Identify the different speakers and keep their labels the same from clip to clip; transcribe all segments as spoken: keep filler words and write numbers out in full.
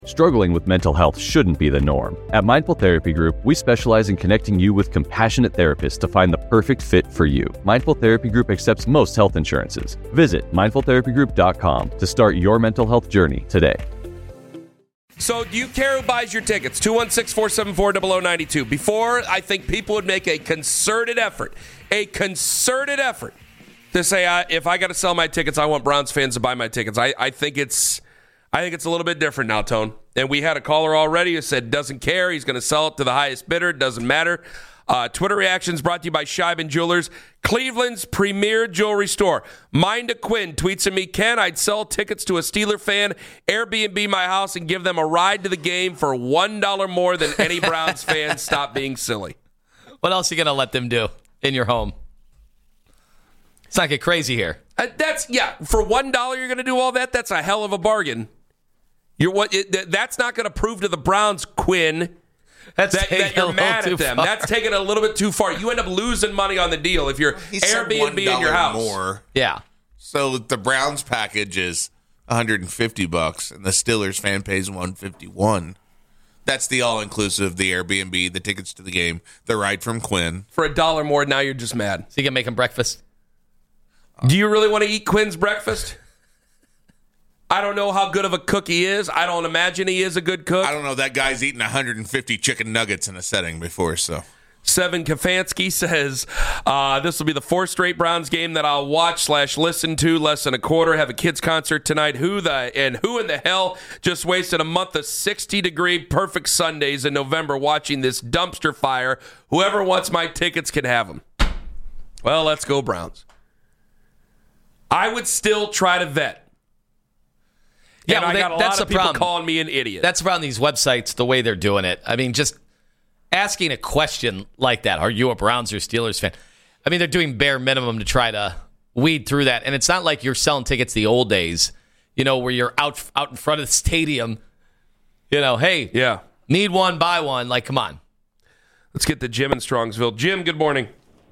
Speaker 1: Struggling with mental health shouldn't be the norm. At Mindful Therapy Group, we specialize in connecting you with compassionate therapists to find the perfect fit for you. Mindful Therapy Group accepts most health insurances. Visit mindful therapy group dot com to start your mental health journey today.
Speaker 2: So do you care who buys your tickets? two one six, four seven four, zero zero nine two. Before, I think people would make a concerted effort, a concerted effort to say, uh, if I got to sell my tickets, I want Browns fans to buy my tickets. I, I think it's... I think it's a little bit different now, Tone. And we had a caller already who said doesn't care. He's going to sell it to the highest bidder. Doesn't matter. Uh, Twitter reactions brought to you by Scheiben Jewelers, Cleveland's premier jewelry store. Minda Quinn tweets at me, Ken, I'd sell tickets to a Steeler fan, Airbnb my house, and give them a ride to the game for one dollar more than any Browns fan. Stop being silly.
Speaker 3: What else are you going to let them do in your home? Let's not get crazy here.
Speaker 2: Uh, that's, yeah, for one dollar you're going to do all that? That's a hell of a bargain. You're what? It, that's not going to prove to the Browns, Quinn,
Speaker 3: that's
Speaker 2: that, that you're mad at them.
Speaker 3: Far.
Speaker 2: That's taking it a little bit too far. You end up losing money on the deal if you're he Airbnb in your house.
Speaker 4: More.
Speaker 3: Yeah.
Speaker 4: So the Browns package is one hundred fifty bucks, and the Steelers fan pays one hundred fifty-one. That's the all-inclusive, the Airbnb, the tickets to the game, the ride from Quinn.
Speaker 2: For a dollar more, now you're just mad.
Speaker 3: So you can make him breakfast.
Speaker 2: Do you really want to eat Quinn's breakfast? I don't know how good of a cook he is. I don't imagine he is a good cook.
Speaker 4: I don't know. That guy's eaten one hundred fifty chicken nuggets in a setting before, so.
Speaker 2: Seven Kafansky says, uh, this will be the fourth straight Browns game that I'll watch slash listen to. Less than a quarter. Have a kids concert tonight. Who the and who in the hell just wasted a month of sixty-degree perfect Sundays in November watching this dumpster fire? Whoever wants my tickets can have them. Well, let's go Browns. I would still try to vet.
Speaker 3: Yeah,
Speaker 2: and
Speaker 3: well,
Speaker 2: I got a
Speaker 3: that's
Speaker 2: lot of
Speaker 3: the
Speaker 2: people
Speaker 3: problem.
Speaker 2: calling me an idiot.
Speaker 3: That's around these websites, the way they're doing it. I mean, just asking a question like that, are you a Browns or Steelers fan? I mean, they're doing bare minimum to try to weed through that. And it's not like you're selling tickets the old days, you know, where you're out out in front of the stadium, you know, hey,
Speaker 2: yeah,
Speaker 3: need one, buy one. Like, come on.
Speaker 2: Let's get to Jim in Strongsville. Jim, good morning.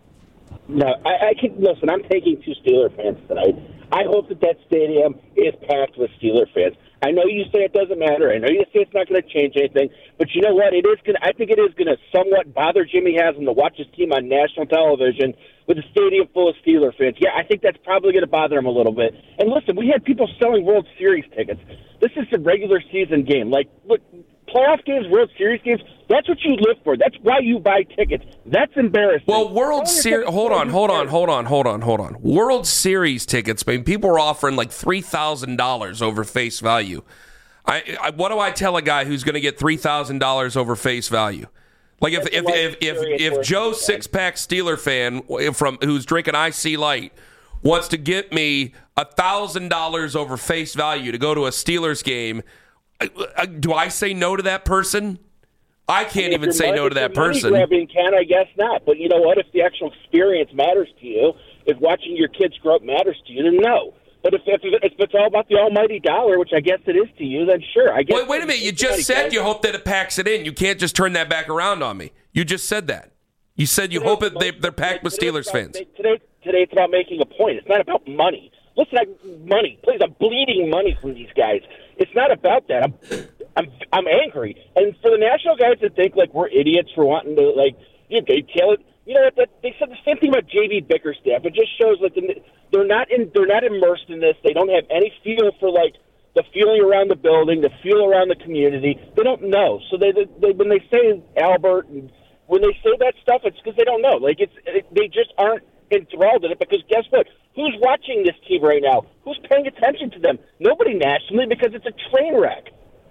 Speaker 5: No, I, I can listen. I'm taking two Steeler fans tonight. I hope that that stadium is packed with Steeler fans. I know you say it doesn't matter. I know you say it's not going to change anything. But you know what? It is going. I think it is going to somewhat bother Jimmy Haslam to watch his team on national television with a stadium full of Steeler fans. Yeah, I think that's probably going to bother him a little bit. And listen, we had people selling World Series tickets. This is a regular season game. Like, look, playoff games, World Series games, that's what you live for. That's why you buy tickets. That's embarrassing.
Speaker 2: Well, World Series, hold on, hold on, hold on, hold on, hold on. World Series tickets, I mean, people were offering like three thousand dollars over face value. I, I what do I tell a guy who's going to get three thousand dollars over face value? Like if if if if, if, if Joe Six Pack Steeler fan from who's drinking I C Light wants to get me a thousand dollars over face value to go to a Steelers game, do I say no to that person? I can't I mean, even say money, no to that person.
Speaker 5: Grabbing, Ken, I guess not. But you know what? If the actual experience matters to you, if watching your kids grow up matters to you, then no. But if, if, if it's all about the almighty dollar, which I guess it is to you, then sure. I guess.
Speaker 2: Wait, wait a minute. You just said guys. you hope that it packs it in. You can't just turn that back around on me. You just said that. You said you today, hope it, they, they're packed with Steelers
Speaker 5: about,
Speaker 2: fans.
Speaker 5: Today, today it's about making a point. It's not about money. Listen, I, money. Please, I'm bleeding money from these guys. It's not about that. I'm, I'm, I'm angry. And for the national guys that think like we're idiots for wanting to like, you know, they tell it. You know, that, they said the same thing about J B Bickerstaff. It just shows like the, they're not in, they're not immersed in this. They don't have any feel for like the feeling around the building, the feel around the community. They don't know. So they, they, they when they say Albert and when they say that stuff, it's because they don't know. Like it's it, they just aren't enthralled in it. Because guess what? Who's watching this team right now? Who's paying attention to them? Nobody nationally, because it's a train wreck.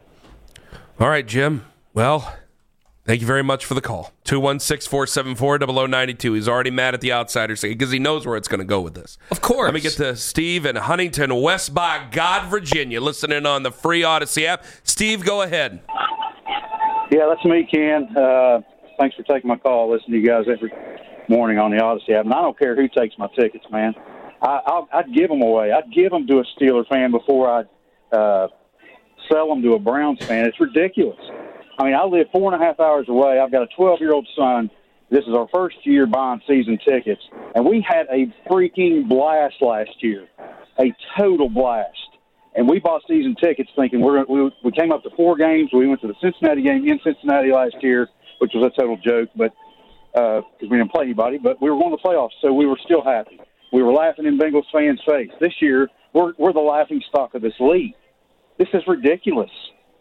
Speaker 2: All right, Jim. Well, thank you very much for the call. two one six, four seven four, zero zero nine two. He's already mad at the outsiders because he knows where it's going to go with this.
Speaker 3: Of course.
Speaker 2: Let me get to Steve in Huntington, West by God, Virginia, listening on the free Odyssey app. Steve, go ahead.
Speaker 6: Yeah, that's me, Ken. Uh, thanks for taking my call. Listen to you guys every morning on the Odyssey app. And I don't care who takes my tickets, man. I, I'll, I'd give them away. I'd give them to a Steeler fan before I'd uh, sell them to a Browns fan. It's ridiculous. I mean, I live four and a half hours away. I've got a twelve-year-old son. This is our first year buying season tickets, and we had a freaking blast last year, a total blast. And we bought season tickets thinking we're we, we came up to four games. We went to the Cincinnati game in Cincinnati last year, which was a total joke, but because uh, we didn't play anybody. But we were going to the playoffs, so we were still happy. We were laughing in Bengals fans' face. This year, we're we're the laughing stock of this league. This is ridiculous.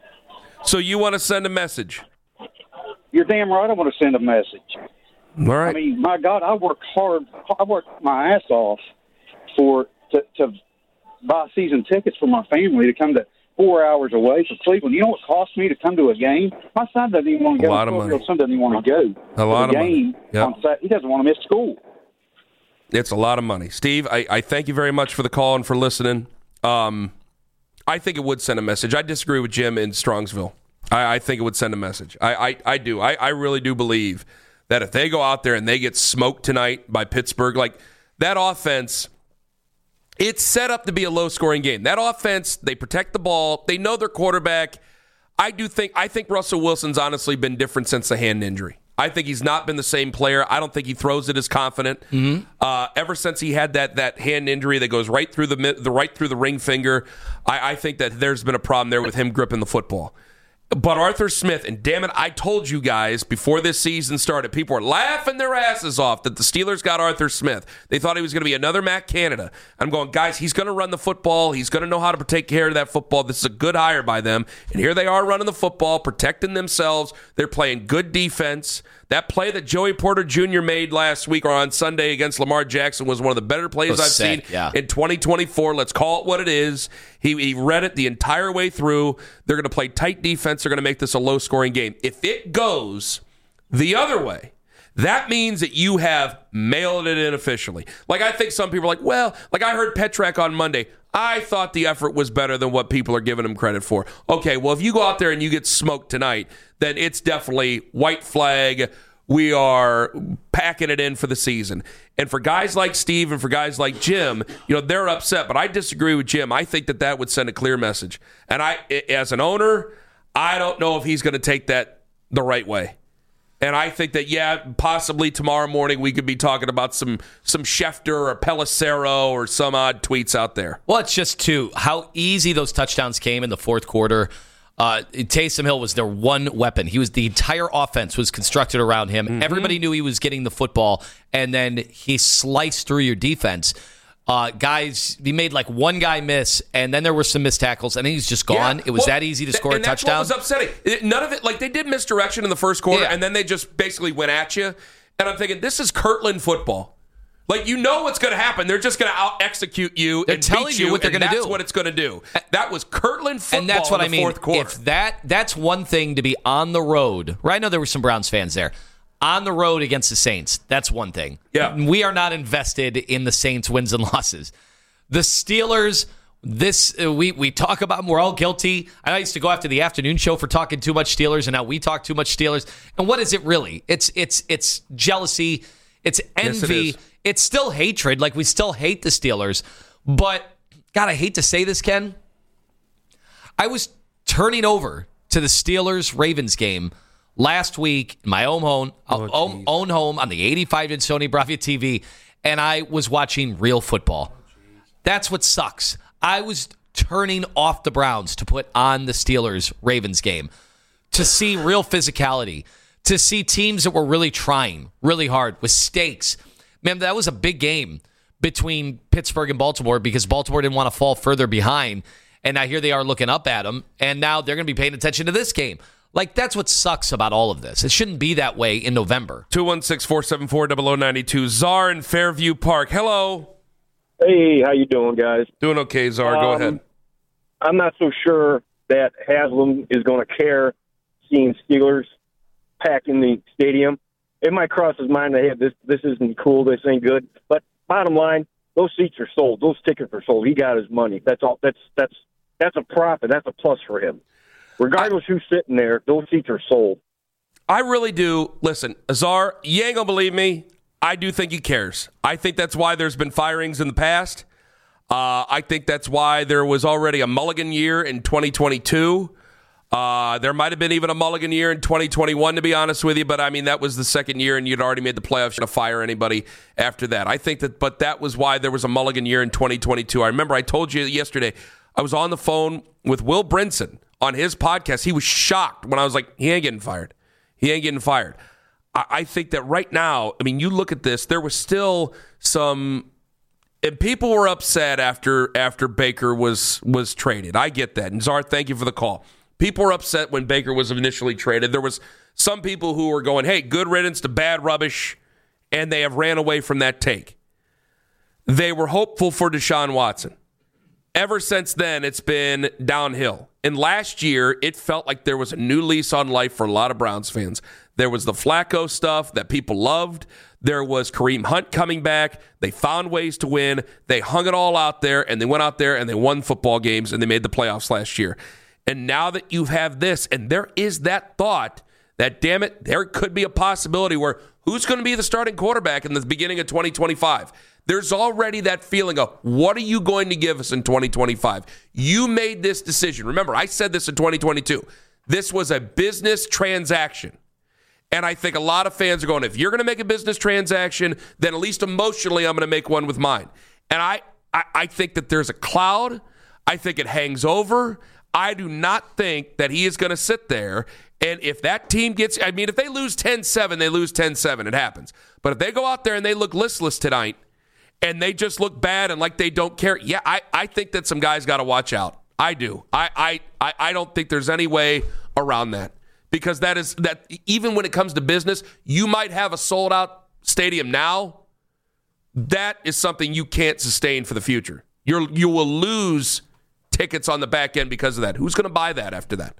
Speaker 2: So you want to send a message?
Speaker 6: You're damn right I want to send a message.
Speaker 2: All right.
Speaker 6: I mean, my God, I worked hard. I worked my ass off for to, to buy season tickets for my family to come to four hours away from Cleveland. You know what it cost me to come to a game? My son doesn't even want to go.
Speaker 2: A lot of money.
Speaker 6: My son doesn't even want to go.
Speaker 2: A lot of
Speaker 6: game
Speaker 2: money. Yep.
Speaker 6: On Saturday. He doesn't want to miss school.
Speaker 2: It's a lot of money. Steve, I, I thank you very much for the call and for listening. Um, I think it would send a message. I disagree with Jim in Strongsville. I, I think it would send a message. I, I, I do. I, I really do believe that if they go out there and they get smoked tonight by Pittsburgh, like that offense, it's set up to be a low-scoring game. That offense, they protect the ball. They know their quarterback. I do think I think Russell Wilson's honestly been different since the hand injury. I think he's not been the same player. I don't think he throws it as confident. Mm-hmm. Uh, ever since he had that that hand injury that goes right through the the right through the ring finger, I, I think that there's been a problem there with him gripping the football. But Arthur Smith, and damn it, I told you guys before this season started, people were laughing their asses off that the Steelers got Arthur Smith. They thought he was going to be another Matt Canada. I'm going, guys, he's going to run the football. He's going to know how to take care of that football. This is a good hire by them. And here they are running the football, protecting themselves. They're playing good defense. That play that Joey Porter Junior made last week or on Sunday against Lamar Jackson was one of the better plays I've sick, seen
Speaker 3: yeah.
Speaker 2: in twenty twenty-four. Let's call it what it is. He, he read it the entire way through. They're going to play tight defense. They're going to make this a low-scoring game. If it goes the other way, that means that you have mailed it in officially. Like, I think some people are like, well, like I heard Petrak on Monday. I thought the effort was better than what people are giving him credit for. Okay, well, if you go out there and you get smoked tonight, then it's definitely white flag. We are packing it in for the season. And for guys like Steve and for guys like Jim, you know, they're upset. But I disagree with Jim. I think that that would send a clear message. And I, as an owner, I don't know if he's going to take that the right way. And I think that, yeah, possibly tomorrow morning we could be talking about some some Schefter or Pelissero or some odd tweets out there.
Speaker 3: Well, it's just, too, how easy those touchdowns came in the fourth quarter. Uh, Taysom Hill was their one weapon. He was the entire offense was constructed around him. Mm-hmm. Everybody knew he was getting the football, and then he sliced through your defense. Uh, guys, he made like one guy miss, and then there were some missed tackles, and then he's just gone. Yeah, it was well, that easy to score
Speaker 2: and
Speaker 3: a touchdown.
Speaker 2: That's what was upsetting. It, none of it, like they did misdirection in the first quarter,
Speaker 3: yeah.
Speaker 2: and then they just basically went at you. And I'm thinking, this is Kirtland football. Like, you know what's going to happen. They're just going to out-execute you
Speaker 3: They're
Speaker 2: and
Speaker 3: telling
Speaker 2: beat
Speaker 3: you
Speaker 2: you,
Speaker 3: what they're
Speaker 2: and
Speaker 3: going to do.
Speaker 2: That's what it's going to do. That was Kirtland football
Speaker 3: and that's what
Speaker 2: in the
Speaker 3: I mean.
Speaker 2: fourth quarter.
Speaker 3: If that, that's one thing to be on the road. Right? I know there were some Browns fans there. On the road against the Saints, that's one thing.
Speaker 2: Yeah.
Speaker 3: We are not invested in the Saints' wins and losses. The Steelers, this uh, we we talk about them. We're all guilty. I used to go after the afternoon show for talking too much Steelers, and now we talk too much Steelers. And what is it really? It's it's it's jealousy. It's envy.
Speaker 2: Yes, it
Speaker 3: it's still hatred. Like, we still hate the Steelers. But, God, I hate to say this, Ken. I was turning over to the Steelers-Ravens game last week in my own home,
Speaker 2: oh,
Speaker 3: own, own home on the eighty-five inch Sony Bravia T V, and I was watching real football. That's what sucks. I was turning off the Browns to put on the Steelers-Ravens game to see real physicality, to see teams that were really trying really hard with stakes. Man, that was a big game between Pittsburgh and Baltimore because Baltimore didn't want to fall further behind, and now here they are looking up at them, and now they're going to be paying attention to this game. Like, that's what sucks about all of this. It shouldn't be that way in November.
Speaker 2: two one six, four seven four, zero zero nine two. Czar in Fairview Park. Hello.
Speaker 7: Hey, how you doing, guys?
Speaker 2: Doing okay, Czar. Go
Speaker 7: um,
Speaker 2: ahead.
Speaker 7: I'm not so sure that Haslam is going to care seeing Steelers packing the stadium. It might cross his mind that, hey, this this isn't cool, this ain't good. But bottom line, those seats are sold. Those tickets are sold. He got his money. That's all. That's that's that's a profit. That's a plus for him. Regardless I, who's sitting there, those seats are sold.
Speaker 2: I really do. Listen, Azar, you ain't going to believe me. I do think he cares. I think that's why there's been firings in the past. Uh, I think that's why there was already a mulligan year in twenty twenty-two. Uh, there might have been even a mulligan year in twenty twenty-one, to be honest with you. But, I mean, that was the second year, and you'd already made the playoffs to fire anybody after that. I think that, but that was why there was a mulligan year in twenty twenty-two. I remember I told you yesterday, I was on the phone with Will Brinson on his podcast. He was shocked when I was like, he ain't getting fired. He ain't getting fired. I, I think that right now, I mean, you look at this, there was still some, and people were upset after after Baker was was traded. I get that. And Czar, thank you for the call. People were upset when Baker was initially traded. There was some people who were going, hey, good riddance to bad rubbish, and they have ran away from that take. They were hopeful for Deshaun Watson. Ever since then, it's been downhill. And last year, it felt like there was a new lease on life for a lot of Browns fans. There was the Flacco stuff that people loved. There was Kareem Hunt coming back. They found ways to win. They hung it all out there, and they went out there and they won football games, and they made the playoffs last year. And now that you have this, and there is that thought that, damn it, there could be a possibility where who's going to be the starting quarterback in the beginning of twenty twenty-five? There's already that feeling of, what are you going to give us in twenty twenty-five? You made this decision. Remember, I said this in twenty twenty-two. This was a business transaction. And I think a lot of fans are going, if you're going to make a business transaction, then at least emotionally I'm going to make one with mine. And I, I, I think that there's a cloud. I think it hangs over. I do not think that he is going to sit there. And if that team gets, I mean, if they lose ten seven, they lose ten seven. It happens. But if they go out there and they look listless tonight and they just look bad and like they don't care, yeah, I, I think that some guys got to watch out. I do. I, I, I don't think there's any way around that. Because that is that even when it comes to business, you might have a sold out stadium now. That is something you can't sustain for the future. You're you will lose tickets on the back end because of that. Who's going to buy that after that?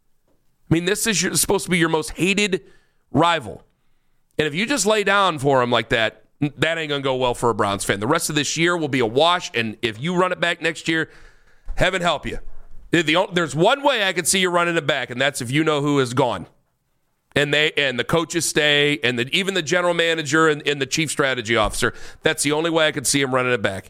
Speaker 2: I mean, this is your, supposed to be your most hated rival. And if you just lay down for him like that, that ain't going to go well for a Browns fan. The rest of this year will be a wash. And if you run it back next year, heaven help you. The, there's one way I can see you running it back, and that's if you know who is gone. And they and the coaches stay, and the, even the general manager and, and the chief strategy officer. That's the only way I could see him running it back.